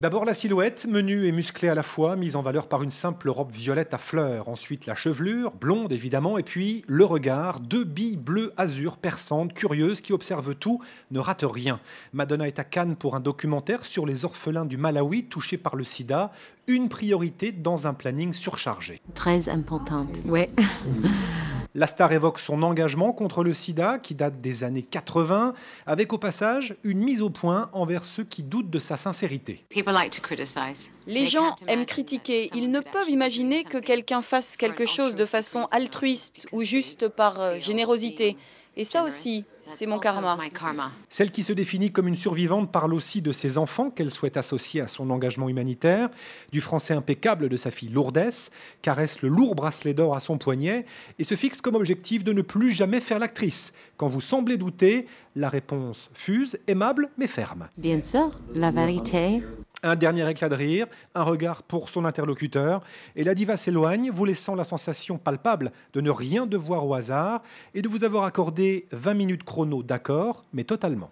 D'abord la silhouette, menue et musclée à la fois, mise en valeur par une simple robe violette à fleurs. Ensuite la chevelure, blonde évidemment, et puis le regard, deux billes bleues azur perçantes, curieuses, qui observent tout, ne ratent rien. Madonna est à Cannes pour un documentaire sur les orphelins du Malawi touchés par le sida, une priorité dans un planning surchargé. Très importante. Ouais. La star évoque son engagement contre le sida qui date des années 80, avec au passage une mise au point envers ceux qui doutent de sa sincérité. Les gens aiment critiquer. Ils ne peuvent imaginer que quelqu'un fasse quelque chose de façon altruiste ou juste par générosité. Et ça aussi, c'est mon karma. Celle qui se définit comme une survivante parle aussi de ses enfants qu'elle souhaite associer à son engagement humanitaire, du français impeccable de sa fille Lourdes, caresse le lourd bracelet d'or à son poignet et se fixe comme objectif de ne plus jamais faire l'actrice. Quand vous semblez douter, la réponse fuse, aimable mais ferme. Bien sûr, la vérité. Un dernier éclat de rire, un regard pour son interlocuteur, et la diva s'éloigne, vous laissant la sensation palpable de ne rien devoir au hasard et de vous avoir accordé 20 minutes chrono d'accord, mais totalement.